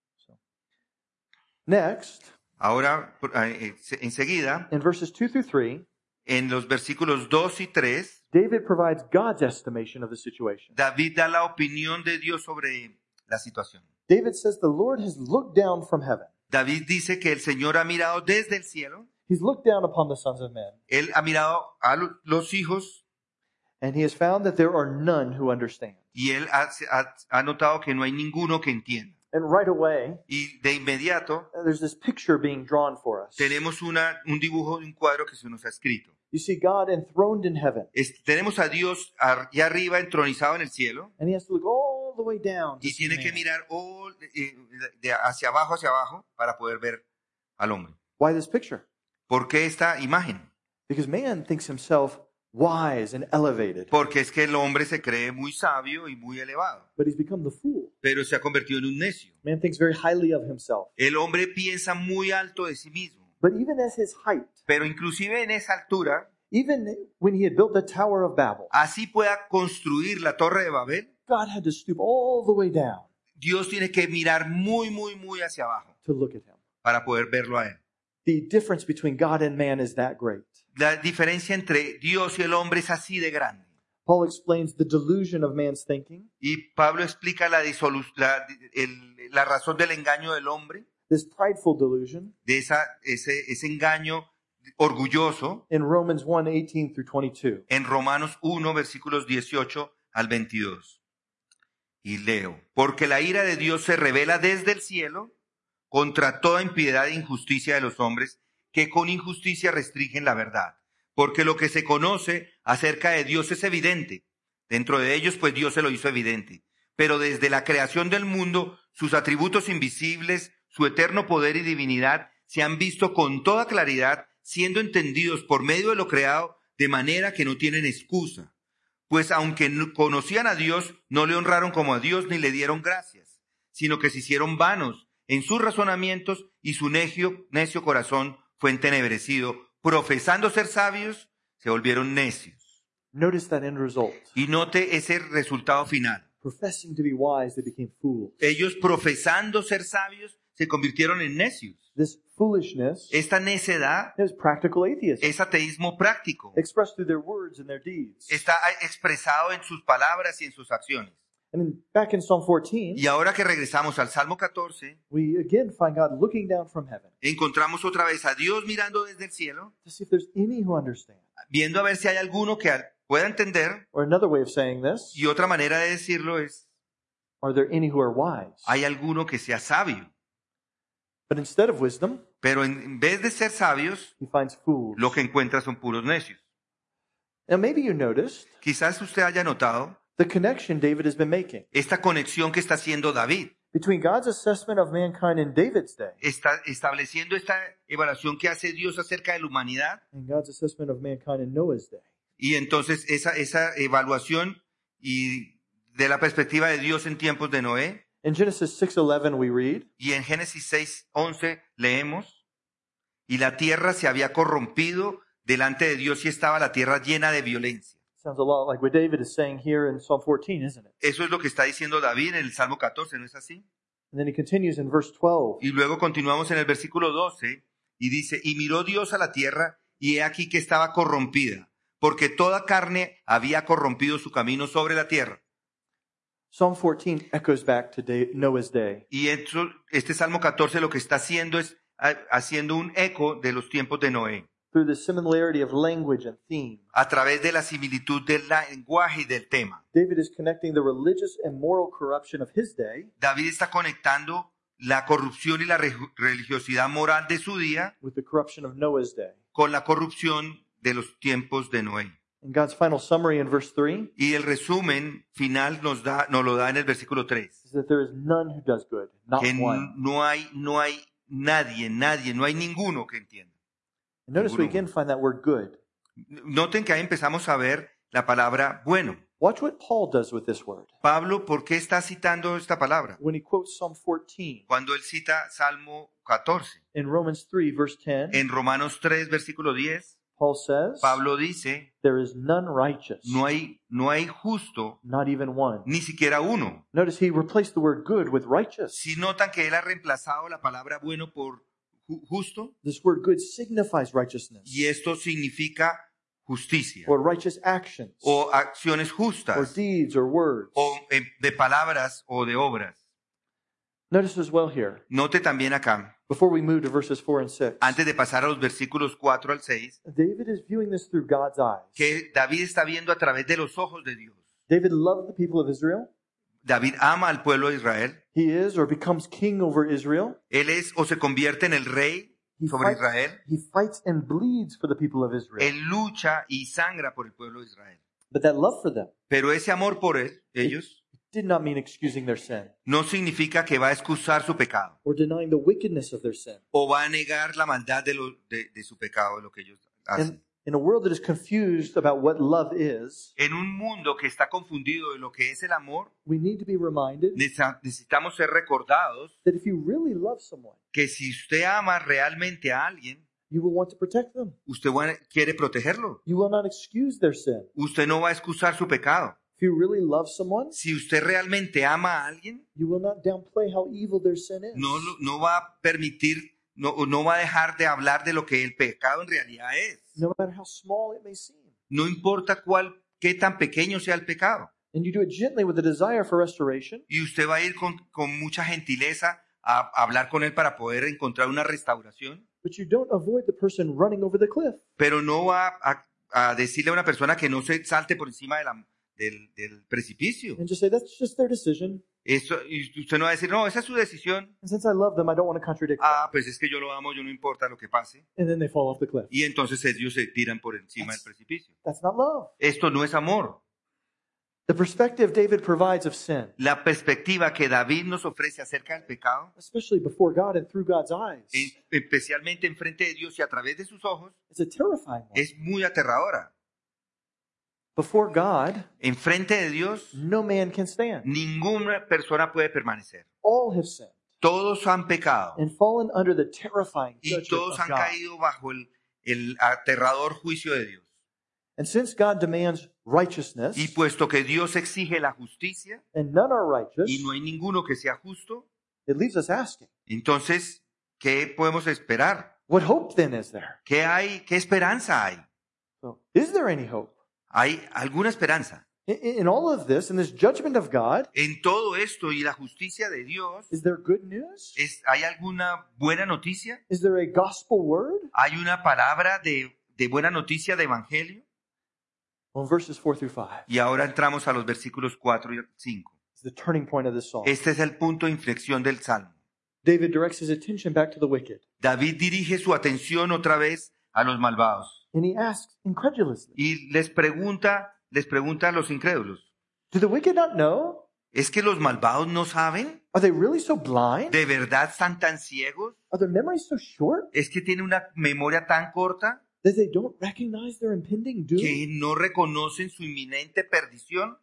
Next, Ahora, enseguida, in verses 2 through 3, en los versículos 2 y 3, David provides God's estimation of the situation. David da la opinión de Dios sobre la situación. David says the Lord has looked down from heaven. David dice que el Señor ha mirado desde el cielo, He's looked down upon the sons of men, Él ha mirado a los hijos and he has found that there are none who understand. y Él ha notado que no hay ninguno que entienda. And right away, Y de inmediato there's this picture being drawn for us. tenemos un dibujo de un cuadro que se nos ha escrito. You see God enthroned in heaven, Tenemos a Dios allá arriba entronizado en el cielo and he has to look all the way down to y see tiene que man. mirar hacia abajo para poder ver al hombre. Why this picture? ¿Por qué esta imagen? Because man thinks himself wise and elevated. Porque es que el hombre se cree muy sabio y muy elevado, But he's become the fool. pero se ha convertido en un necio. Man thinks very highly of himself. El hombre piensa muy alto de sí mismo, But even at his height, pero inclusive en esa altura, even when he had built the Tower of Babel, así pueda construir la torre de Babel, God had to stoop all the way down Dios tiene que mirar muy, muy, muy hacia abajo to look at him. para poder verlo a él. The difference between God and man is that great. La diferencia entre Dios y el hombre es así de grande. Paul explains the delusion of man's thinking, Y Pablo explica la razón del engaño del hombre, this prideful delusion, de ese engaño orgulloso, in Romans 1:18 through 22. en Romanos 1, versículos 18 al 22. Y leo, porque la ira de Dios se revela desde el cielo contra toda impiedad e injusticia de los hombres que con injusticia restringen la verdad. Porque lo que se conoce acerca de Dios es evidente. Dentro de ellos, pues Dios se lo hizo evidente. Pero desde la creación del mundo, sus atributos invisibles, su eterno poder y divinidad, se han visto con toda claridad, siendo entendidos por medio de lo creado, de manera que no tienen excusa. Pues aunque conocían a Dios, no le honraron como a Dios ni le dieron gracias, sino que se hicieron vanos en sus razonamientos y su necio corazón fue entenebrecido. Profesando ser sabios, se volvieron necios. Notice that end result. Y note ese resultado final. Professing to be wise, they became fools. Ellos profesando ser sabios, se convirtieron en necios. This foolishness Esta necedad is practical atheism, es ateísmo práctico. expressed through their words and their deeds. Está expresado en sus palabras y en sus acciones. And back in Psalm 14, Y ahora que regresamos al Salmo 14, we again find God looking down from heaven encontramos otra vez a Dios mirando desde el cielo, to see if there's any who understand. viendo a ver si hay alguno que pueda entender. Or another way of saying this, Y otra manera de decirlo es, are there any who are wise? hay alguno que sea sabio. But instead of wisdom, Pero en vez de ser sabios, he finds fools. lo que encuentra son puros necios. Now maybe you noticed Quizás usted haya notado the connection David has been making esta conexión que está haciendo David. between God's assessment of mankind in David's day Está estableciendo esta evaluación que hace Dios acerca de la humanidad. and God's assessment of mankind in Noah's day. Y entonces esa evaluación y de la perspectiva de Dios en tiempos de Noé. In Genesis 6:11 we read, Y en Génesis 6:11 leemos, y la tierra se había corrompido delante de Dios y estaba la tierra llena de violencia. sounds a lot like what David is saying here in Psalm 14, isn't it? Eso es lo que está diciendo David en el Salmo 14, ¿no es así? And then he continues in verse 12. Y luego continuamos en el versículo 12 y dice, y miró Dios a la tierra y he aquí que estaba corrompida, porque toda carne había corrompido su camino sobre la tierra. Psalm 14 echoes back to Noah's day. Y este Salmo 14 lo que está haciendo es haciendo un eco de los tiempos de Noé, Through the similarity of language and theme, a través de la similitud del lenguaje y del tema. David is connecting the religious and moral corruption of his day David está conectando la corrupción y la religiosidad moral de su día with the corruption of Noah's day. con la corrupción de los tiempos de Noé. And God's final summary in verse 3 Y el resumen final nos lo da en el versículo 3. is that there is none who does good, not Que one. no hay nadie, no hay ninguno que entienda. And notice we again find that word good. Noten que ahí empezamos a ver la palabra bueno. Watch what Paul does with this word. Pablo, ¿por qué está citando esta palabra? When he quotes Psalm 14 Cuando él cita Salmo 14. in Romans 3 verse 10, En Romanos 3, versículo 10, Paul says, Pablo dice, there is none righteous, no hay justo, not even one. ni siquiera uno. Notice he replaced the word good with righteous. Si notan que él ha reemplazado la palabra bueno por justo, This word good signifies righteousness y esto significa justicia, or righteous actions o acciones or justas, deeds or words. o de palabras o de obras. Notice as well here, Note también acá, before we move to verses 4 and 6, antes de pasar a los versículos 4 al 6, David is viewing this through God's eyes. que David está viendo a través de los ojos de Dios. David loved the people of Israel. David ama al pueblo de Israel. He is or becomes king over Israel. Él es o se convierte en el rey sobre Israel. He fights and bleeds for the people of Israel. Él lucha y sangra por el pueblo de Israel. But that love for them Pero ese amor por ellos did not mean excusing their sin no significa que va a excusar su pecado or denying the wickedness of their sin. o va a negar la maldad de su pecado, de lo que ellos hacen. In a world that is confused about what love is, En un mundo que está confundido de lo que es el amor, we need to be reminded necesitamos ser recordados that if you really love someone, que si usted ama realmente a alguien, you will want to protect them. usted quiere protegerlo. You will not excuse their sin. Usted no va a excusar su pecado. If you really love someone, Si usted realmente ama a alguien, you will not downplay how evil their sin is. no va a permitir, no va a dejar de hablar de lo que el pecado en realidad es. No matter how small it may seem. No importa qué tan pequeño sea el pecado. And you do it gently with a desire for restoration, Y usted va a ir con mucha gentileza a hablar con él para poder encontrar una restauración, but you don't avoid the person running over the cliff. pero no va a decirle a una persona que no se salte por encima del precipicio. And just say, that's just their decision. Y usted no va a decir, no, esa es su decisión. And since I love them, I don't want to contradict them. Pues es que yo lo amo, yo no importa lo que pase. And then they fall off the cliff. Y entonces ellos se tiran por encima del precipicio. That's not love. Esto no es amor. The perspective David provides of sin, La perspectiva que David nos ofrece acerca del pecado, especially before God and through God's eyes, especialmente enfrente de Dios y a través de sus ojos, is a terrifying one. es muy aterradora. Before God, Enfrente de Dios, no man can stand. ninguna persona puede permanecer. All have sinned Todos han pecado and fallen under the terrifying y judgment todos of han God. caído bajo el aterrador juicio de Dios. And since God demands righteousness, Y puesto que Dios exige la justicia and none are righteous, y no hay ninguno que sea justo, it leaves us asking, entonces, ¿qué podemos esperar? what hope then is there? ¿Qué esperanza hay? So, is there any hope? ¿Hay alguna esperanza? In all of this, in this judgment of God, En todo esto y la justicia de Dios, is there good news? ¿hay alguna buena noticia? Is there a gospel word? ¿Hay una palabra de buena noticia de evangelio? Well, in verses 4 through 5, Y ahora entramos a los versículos 4 y 5. is the turning point of this psalm. Este es el punto de inflexión del Salmo. David directs his attention back to the wicked, David dirige su atención otra vez a los malvados and he asks incredulously, y les pregunta a los incrédulos, do the wicked not know? ¿es que los malvados no saben? Are they really so blind? ¿De verdad están tan ciegos? Are their memories so short ¿Es que tienen una memoria tan corta that they don't recognize their impending doom? que no reconocen su inminente perdición?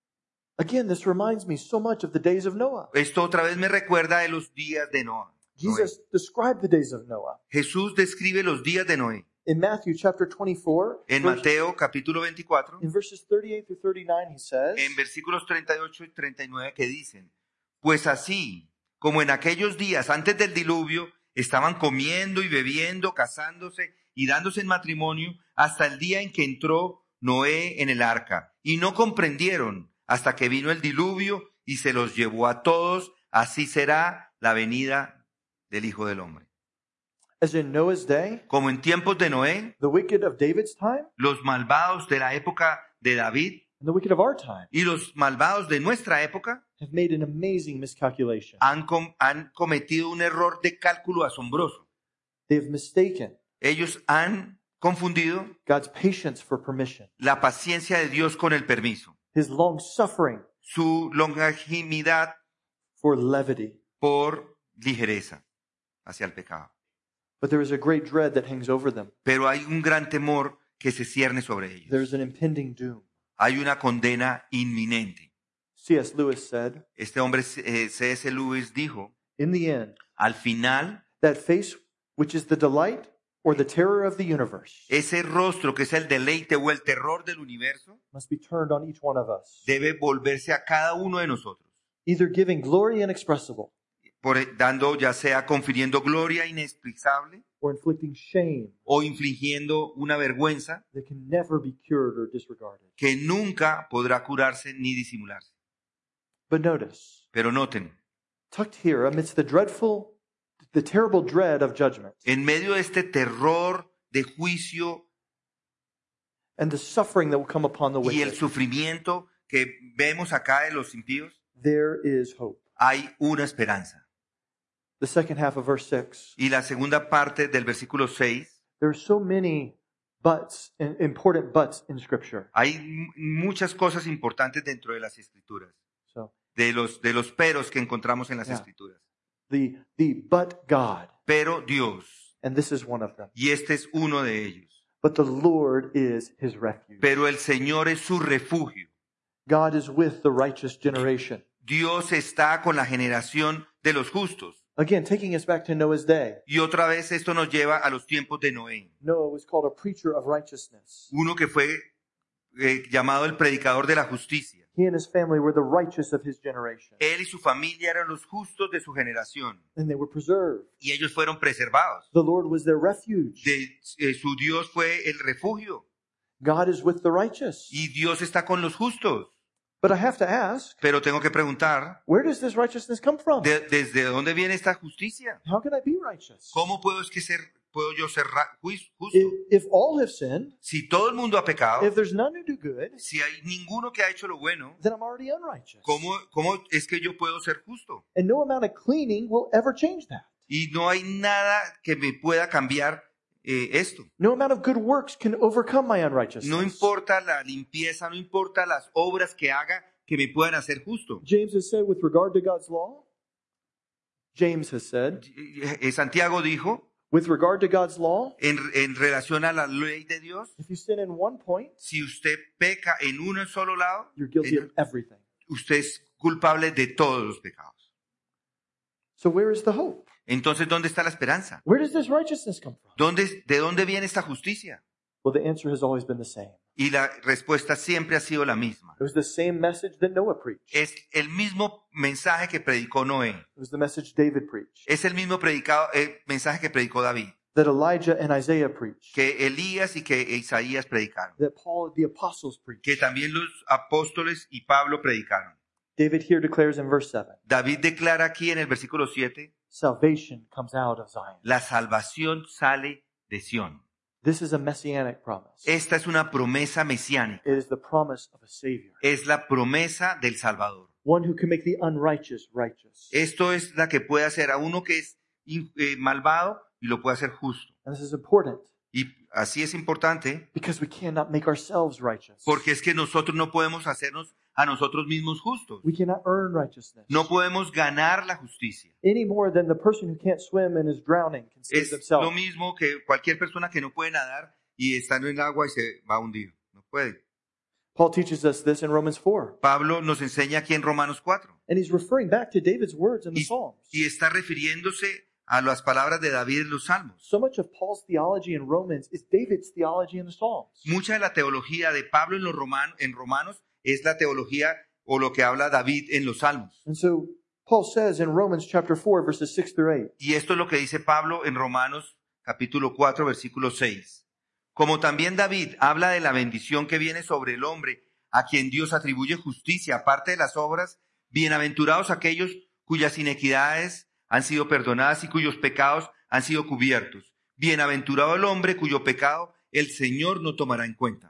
Again, this reminds me so much of the days of Noah. Esto otra vez me recuerda de los días de Noé. Jesus described the days of Noah. Jesús describe los días de Noé. In Matthew chapter 24, En Mateo capítulo 24, in verses 38 through 39, he says, en versículos 38 y 39 que dicen, pues así como en aquellos días antes del diluvio estaban comiendo y bebiendo, casándose y dándose en matrimonio hasta el día en que entró Noé en el arca, y no comprendieron hasta que vino el diluvio y se los llevó a todos, así será la venida del Hijo del Hombre. as in Noah's day, Como en tiempos de Noé, the wicked of David's time, los malvados de la época de David and the wicked of our time y los malvados de nuestra época have made an amazing miscalculation. han cometido un error de cálculo asombroso. They have mistaken Ellos han confundido God's patience for permission, la paciencia de Dios con el permiso, His long suffering su longanimidad for levity. por ligereza hacia el pecado. But there is a great dread that hangs over them. Pero hay un gran temor que se cierne sobre There ellos. is an impending doom. Hay una condena inminente. C.S. Lewis said, Este hombre, C.S. Lewis, dijo, in the end, al final, that face which is the delight or the terror of the universe ese rostro que es el deleite o el terror del universo must be turned on each one of us, debe volverse a cada uno de nosotros, either giving glory inexpressible dando, ya sea confiriendo gloria inexplicable or inflicting shame o infligiendo una vergüenza that can never be cured or disregarded. que nunca podrá curarse ni disimularse. But notice, Pero noten, tucked here amidst the terrible dread of judgment en medio de este terror de juicio and the suffering that will come upon the y el wicked, sufrimiento que vemos acá de los impíos, there is hope. hay una esperanza. The second half of verse 6, Y la segunda parte del versículo 6, there are so many buts, important buts in Scripture. hay muchas cosas importantes dentro de las escrituras, So de los peros que encontramos en las Yeah. escrituras. the but God, Pero Dios, and this is one of them. y este es uno de ellos. but the Lord is his refuge. pero el Señor es su refugio. God is with the righteous generation. Dios está con la generación de los justos. Again, taking us back to Noah's day. Y otra vez esto nos lleva a los tiempos de Noé. Noah was called a preacher of righteousness. Uno que fue llamado el predicador de la justicia. He and his family were the righteous of his generation. Él y su familia eran los justos de su generación. And they were preserved. Y ellos fueron preservados. The Lord was their refuge. Su Dios fue el refugio. God is with the righteous. Y Dios está con los justos. But I have to ask, Pero tengo que preguntar, where does this righteousness come from? ¿desde dónde viene esta justicia? How can I be righteous? ¿Cómo puedo yo ser justo? If all have sinned, Si todo el mundo ha pecado, if there's none who do good, si hay ninguno que ha hecho lo bueno, then I'm already unrighteous. ¿cómo es que yo puedo ser justo? And no amount of cleaning will ever change that. Y no hay nada que me pueda cambiar esto. No amount of good works can overcome my unrighteousness. No importa la limpieza, no importa las obras que haga que me puedan hacer justo. James has said with regard to God's law, Santiago dijo, with regard to God's law, en relación a la ley de Dios, if you sin in one point, si usted peca en un solo lado, you're guilty of everything. usted es culpable de todos los pecados. So where is the hope? Entonces, ¿dónde está la esperanza? Where does this righteousness come from? ¿De dónde viene esta justicia? Well, the answer has always been the same. Y la respuesta siempre ha sido la misma. It was the same message that Noah preached. Es el mismo mensaje que predicó Noé. It was the message David preached. Es el mismo mensaje que predicó David. That Elijah and Isaiah preached. Que Elías y que Isaías predicaron. That Paul, the apostles preached. Que también los apóstoles y Pablo predicaron. David here declares in verse 7. David declara aquí en el versículo 7. Salvation comes out of Zion. La salvación sale de Sión. This is a messianic promise. Esta es una promesa mesiánica. It is the promise of a Savior. Es la promesa del Salvador. One who can make the unrighteous righteous. Esto es la que puede hacer a uno que es malvado y lo puede hacer justo. And this is important. Y así es importante Because we cannot make ourselves righteous. porque es que nosotros no podemos hacernos a nosotros mismos justos. We cannot earn righteousness. No podemos ganar la justicia. Any more than the person who can't swim and is drowning can save Es themselves. lo mismo que cualquier persona que no puede nadar y está en el agua y se va a hundir. No puede. Paul teaches us this in Romans 4. Pablo nos enseña aquí en Romanos 4. And he's referring back to David's words in the Psalms. Y está refiriéndose a las palabras de David en los Salmos. So much of Paul's theology in Romans is David's theology in the Psalms. Mucha de la teología de Pablo en Romanos es la teología o lo que habla David en los Salmos. And so Paul says in Romans chapter 4 verses 6 through 8. Y esto es lo que dice Pablo en Romanos capítulo 4 versículo 6. Como también David habla de la bendición que viene sobre el hombre a quien Dios atribuye justicia aparte de las obras, bienaventurados aquellos cuyas inequidades han sido perdonadas y cuyos pecados han sido cubiertos. Bienaventurado el hombre cuyo pecado el Señor no tomará en cuenta.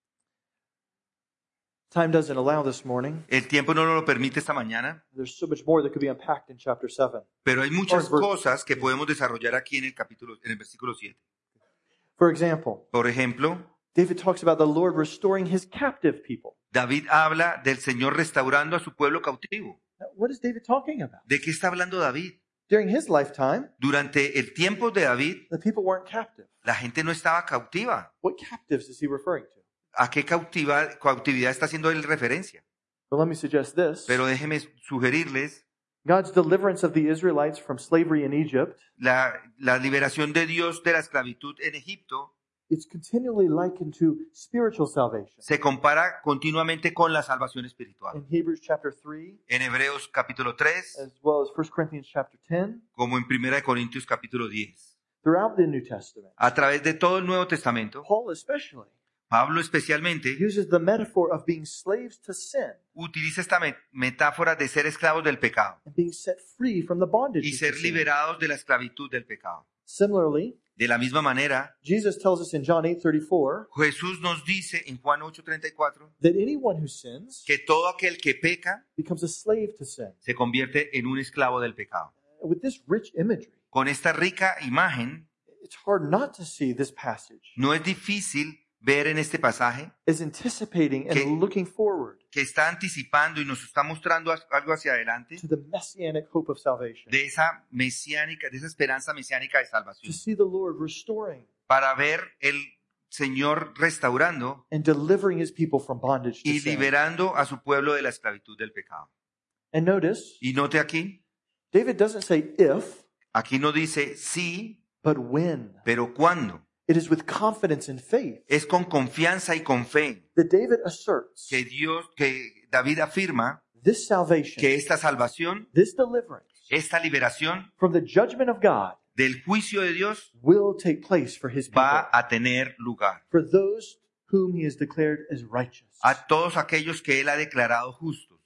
Time doesn't allow this morning. El tiempo no nos lo permite esta mañana, There's so much more that could be unpacked in chapter 7. pero hay muchas cosas que podemos desarrollar aquí en el versículo 7. For example, Por ejemplo, David talks about the Lord restoring his captive people. David habla del Señor restaurando a su pueblo cautivo. Now, what is David talking about? ¿De qué está hablando David? During his lifetime, Durante el tiempo de David, the people weren't captive. la gente no estaba cautiva. What captives is he referring to? ¿A qué cautividad está haciendo él referencia? But let me suggest this. Pero déjeme sugerirles God's deliverance of the Israelites from slavery in Egypt la liberación de Dios de la esclavitud en Egipto is continually likened to spiritual salvation. se compara continuamente con la salvación espiritual. In Hebrews chapter 3, En Hebreos capítulo 3, as well as 1 Corinthians chapter 10, como en 1 Corintios capítulo 10. throughout the New Testament, A través de todo el Nuevo Testamento, Paul especially Pablo especialmente uses the metaphor of being slaves to sin utiliza esta metáfora de ser esclavos del pecado and being set free from the bondage y of ser sin. liberados de la esclavitud del pecado. Similarly, De la misma manera, Jesus tells us in John 8:34 Jesús nos dice en Juan 8:34 that anyone who sins que todo aquel que peca becomes a slave to sin. se convierte en un esclavo del pecado. With this rich imagery, Con esta rica imagen, it's hard not to see this passage no es difícil ver en este pasaje as anticipating and Que- looking forward que está anticipando y nos está mostrando algo hacia adelante to the messianic hope of salvation. de esa esperanza mesiánica de To salvación, see the Lord restoring para ver el Señor restaurando and delivering his people from bondage to y sin. liberando a su pueblo de la esclavitud del pecado. And notice, Y note aquí, David doesn't say if, aquí no dice sí, but when. pero cuándo. It is with confidence and faith Es con confianza y con fe that David asserts que David afirma this salvation, que esta salvación, this deliverance esta liberación from the judgment of God del juicio de Dios will take place for his people, va a tener lugar for those whom he has declared as righteous. a todos aquellos que él ha declarado justos.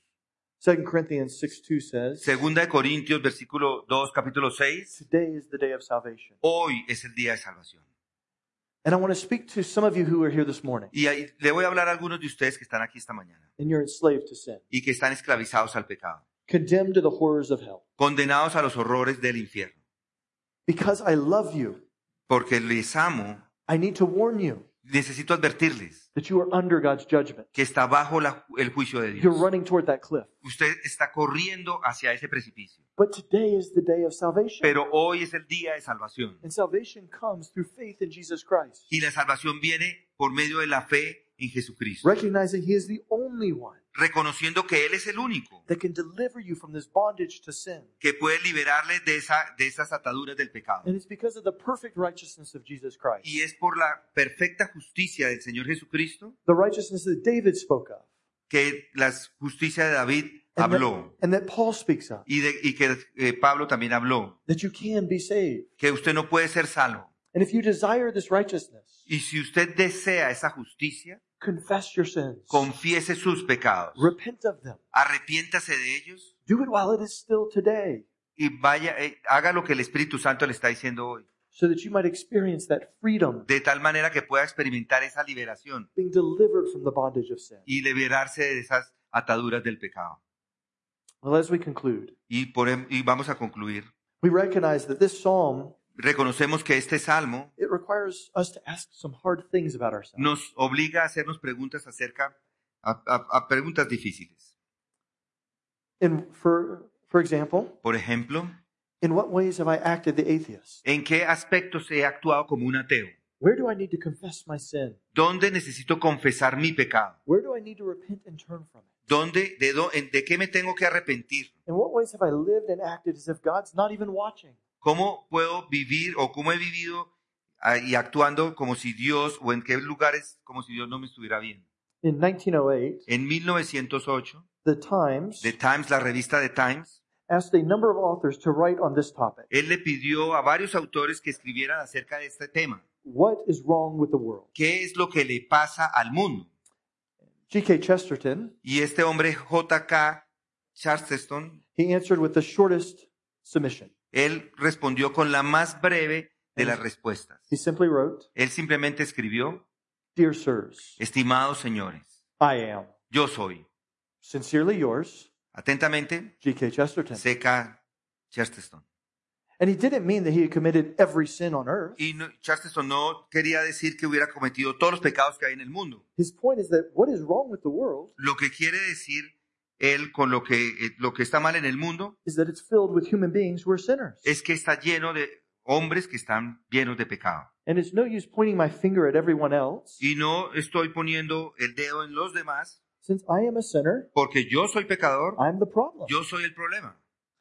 2 Corinthians 6:2 says, Segunda de Corintios, versículo 2, capítulo 6. today is the day of salvation. Hoy es el día de salvación. And I want to speak to some of you who are here this morning Y ahí le voy a hablar a algunos de ustedes que están aquí esta mañana and you're enslaved to sin, y que están esclavizados al pecado, condemned to the horrors of hell. condenados a los horrores del infierno. Because I love you, Porque les amo, I need to warn you necesito advertirles that you are under God's judgment. que está bajo el juicio de You're Dios. running toward that cliff. Usted está corriendo hacia ese precipicio. But today is the day of salvation. Pero hoy es el día de salvación. And salvation comes through faith in Jesus Christ, Y la salvación viene por medio de la fe en Jesucristo. recognizing he is the only one Reconociendo que Él es el único that can deliver you from this bondage to sin. que puede liberarle de esas ataduras del pecado. And it's because of the perfect righteousness of Jesus Christ, Y es por la perfecta justicia del Señor Jesucristo the righteousness that David spoke of, que la justicia de David and habló that Paul speaks of, y que Pablo también habló, that you can be saved. que usted no puede ser salvo. And if you desire this righteousness, Y si usted desea esa justicia, confess your sins, confiese sus pecados, repent of them, arrepiéntase de ellos do it while it is still today, y haga lo que el Espíritu Santo le está diciendo hoy, so that you might experience that freedom, de tal manera que pueda experimentar esa liberación being delivered from the bondage of sin. y liberarse de esas ataduras del pecado. Well, as we conclude, Y vamos a concluir. we recognize that this psalm, Reconocemos que este salmo it requires us to ask some hard things about ourselves. nos obliga a hacernos preguntas a preguntas difíciles. And for example, Por ejemplo, in what ways have I acted the atheist? ¿en qué aspectos he actuado como un ateo? Where do I need to confess my sin? ¿Dónde necesito confesar mi pecado? Where do I need to repent and turn from it? ¿De qué me tengo que arrepentir? In what ways have I lived and acted as if God's not even watching? ¿Cómo puedo vivir o cómo he vivido y actuando como si Dios, o en qué lugares como si Dios no me estuviera viendo? In 1908, En 1908, the Times The Times, la revista The Times, asked a number of authors to write on this topic. él le pidió a varios autores que escribieran acerca de este tema. What is wrong with the world? ¿Qué es lo que le pasa al mundo? G.K. Chesterton, Y este hombre, J.K. Chesterton, he answered with the shortest submission. él respondió con la más breve de las respuestas. He simply wrote, Él simplemente escribió, Dear sirs, estimados señores, I am. yo soy, Sincerely yours, atentamente, G.K. Chesterton. C.K. Chesterton. And he didn't mean that he had committed every sin on earth. Y Chesterton no quería decir que hubiera cometido todos los pecados que hay en el mundo. His point is that what is wrong with the world Lo que quiere decir él con lo que está mal en el mundo is that it's filled with human beings who are sinners. es que está lleno de hombres que están llenos de pecado. And it's no use pointing my finger at everyone else, Y no estoy poniendo el dedo en los demás since I am a sinner, porque yo soy pecador, I'm the problem. yo soy el problema.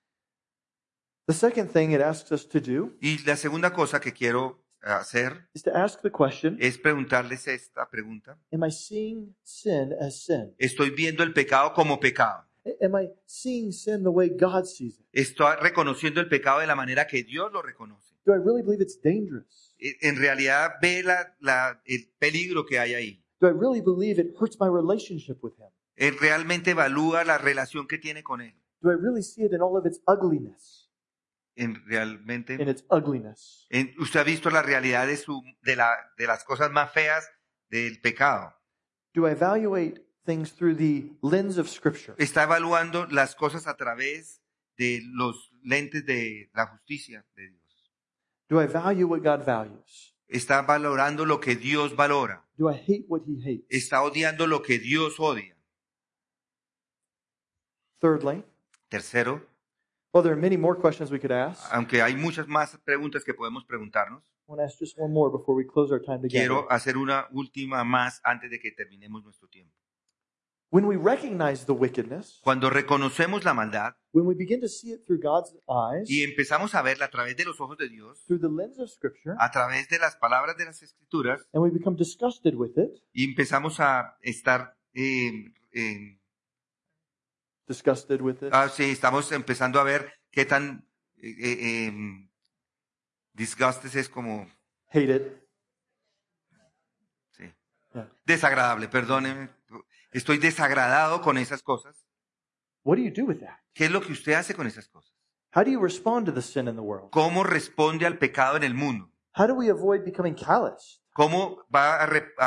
The second thing it asks us to do Y la segunda cosa que quiero hacer is to ask the question, es preguntarles esta pregunta. am I seeing sin as sin? ¿Estoy viendo el pecado como pecado? Am I seeing sin the way God sees it? ¿Estoy reconociendo el pecado de la manera que Dios lo reconoce? Do I really believe it's dangerous? En realidad ve el peligro que hay ahí. Do I really believe it hurts my relationship with Him? Él realmente evalúa la relación que tiene con Él. Do I really see it in all of its ugliness? Realmente, In its ugliness. usted ha visto la realidad de las cosas más feas del pecado. Do I evaluate things through the lens of Scripture? Está evaluando las cosas a través de los lentes de la justicia de Dios. Do I value what God values? Está valorando lo que Dios valora. Do I hate what He hates? Está odiando lo que Dios odia. Thirdly, Tercero, Well, there are many more questions we could ask. Aunque hay muchas más preguntas que podemos preguntarnos, I want to ask just one more before we close our time together. quiero hacer una última más antes de que terminemos nuestro tiempo. When we recognize the wickedness, Cuando reconocemos la maldad when we begin to see it through God's eyes, y empezamos a verla a través de los ojos de Dios, through the lens of Scripture, a través de las palabras de las Escrituras, and we become disgusted with it, y empezamos a estar, disgusted with it, sí, estamos empezando a ver qué tan disgustes es como, hate it. sí, Yeah. desagradable, perdóneme, estoy desagradado con esas cosas. What do you do with that? ¿Qué es lo que usted hace con esas cosas? How do you respond to the sin in the world? ¿Cómo responde al pecado en el mundo? How do we avoid becoming calloused, ¿Cómo va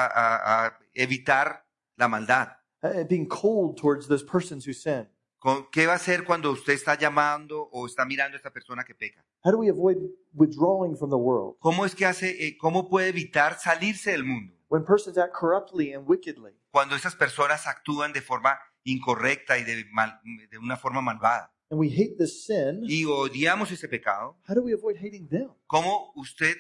a evitar la maldad? being cold towards those persons who sin? ¿Qué va a hacer cuando usted está llamando o está mirando a esta persona que peca? How do we avoid withdrawing from the world? ¿Cómo es que cómo puede evitar salirse del mundo? When persons act corruptly and wickedly, Cuando esas personas actúan de forma incorrecta y de una forma malvada. and we hate this sin, Y odiamos ese pecado. how do we avoid hating them? ¿Cómo usted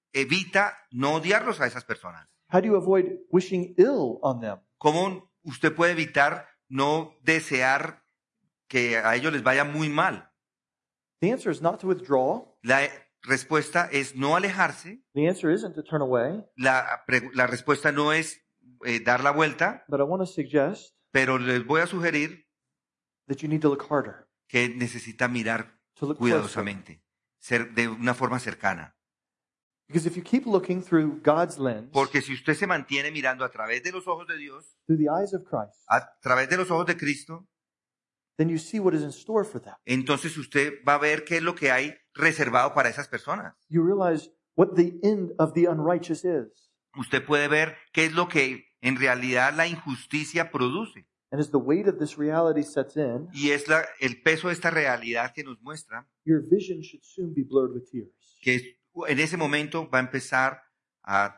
evita no odiarlos a esas personas? How do you avoid wishing ill on them? ¿Cómo usted puede evitar no desear que a ellos les vaya muy mal? The answer is not to withdraw. La respuesta es no alejarse. The answer isn't to turn away. La respuesta no es dar la vuelta, But I want to suggest pero les voy a sugerir that you need to look harder, que necesita mirar to look closer. cuidadosamente, de una forma cercana. Because if you keep looking through God's lens, Porque si usted se mantiene mirando a través de los ojos de Dios, through the eyes of Christ, a través de los ojos de Cristo, then you see what is in store for them. entonces usted va a ver qué es lo que hay reservado para esas personas. You realize what the end of the unrighteous is. Usted puede ver qué es lo que en realidad la injusticia produce. And as the weight of this reality sets in, Y es el peso de esta realidad que nos muestra your vision should soon be blurred with tears. que en ese momento va a empezar a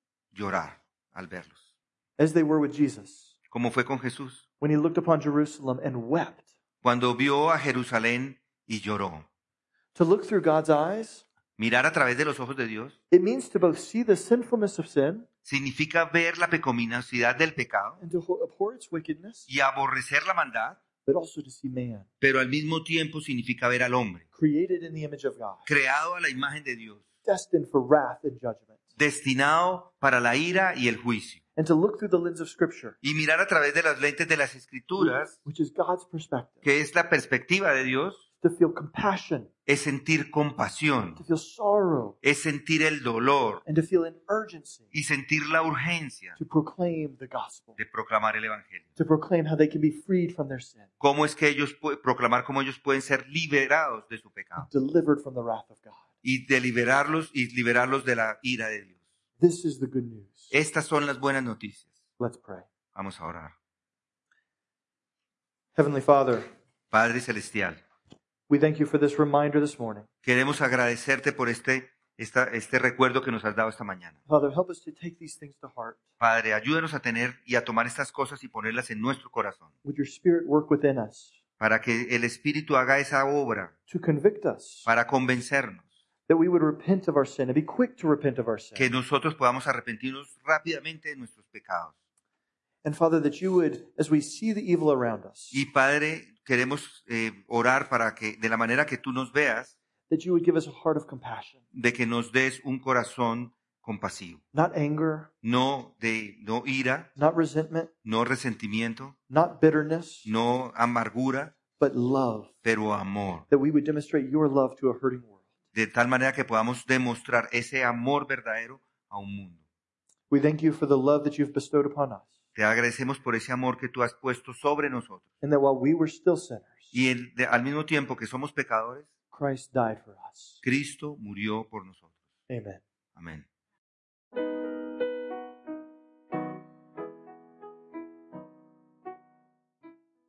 llorar al verlos. As they were with Jesus, Como fue con Jesús, when he looked upon Jerusalem and wept. cuando vio a Jerusalén y lloró. To look through God's eyes, Mirar a través de los ojos de Dios it means to both see the sinfulness of sin significa ver la pecaminosidad del pecado and to abhor its wickedness, y aborrecer la maldad, but also to see man, pero al mismo tiempo significa ver al hombre, created in the image of God, creado a la imagen de Dios, destined for wrath and judgment. destinado para la ira y el juicio. And to look through the lens of Scripture, Y mirar a través de las lentes de las Escrituras, which is God's perspective, que es la perspectiva de Dios, to feel compassion, es sentir compasión, to feel sorrow, es sentir el dolor and to feel an urgency y sentir la urgencia to proclaim the gospel, de proclamar el Evangelio. to proclaim how they can be freed from their sin, Cómo es que proclamar cómo ellos pueden ser liberados de su pecado delivered from the wrath of God. y de liberarlos de la ira de Dios. This is the good news. Estas son las buenas noticias. Let's pray. Vamos a orar. Heavenly Father, Padre Celestial, we thank you for this reminder this morning. queremos agradecerte por este recuerdo que nos has dado esta mañana. Father, help us to take these things to heart. Padre, ayúdanos a tener y a tomar estas cosas y ponerlas en nuestro corazón, Would your Spirit work within us para que el Espíritu haga esa obra, to convict us, para convencernos, that we would repent of our sin and be quick to repent of our sin. que nosotros podamos arrepentirnos rápidamente de nuestros pecados. And Father, that you would, as we see the evil around us, Y Padre, queremos orar para que, de la manera que tú nos veas, that you would give us a heart of compassion, de que nos des un corazón compasivo, not anger, no ira, not resentment, no resentimiento, not bitterness, no amargura, but love, pero amor, that we would demonstrate your love to a hurting world. de tal manera que podamos demostrar ese amor verdadero a un mundo. We thank you for the love that you've bestowed upon us, Te agradecemos por ese amor que tú has puesto sobre nosotros. and that while we were still sinners, Y al mismo tiempo que somos pecadores, Christ died for us. Cristo murió por nosotros. Amen. Amén.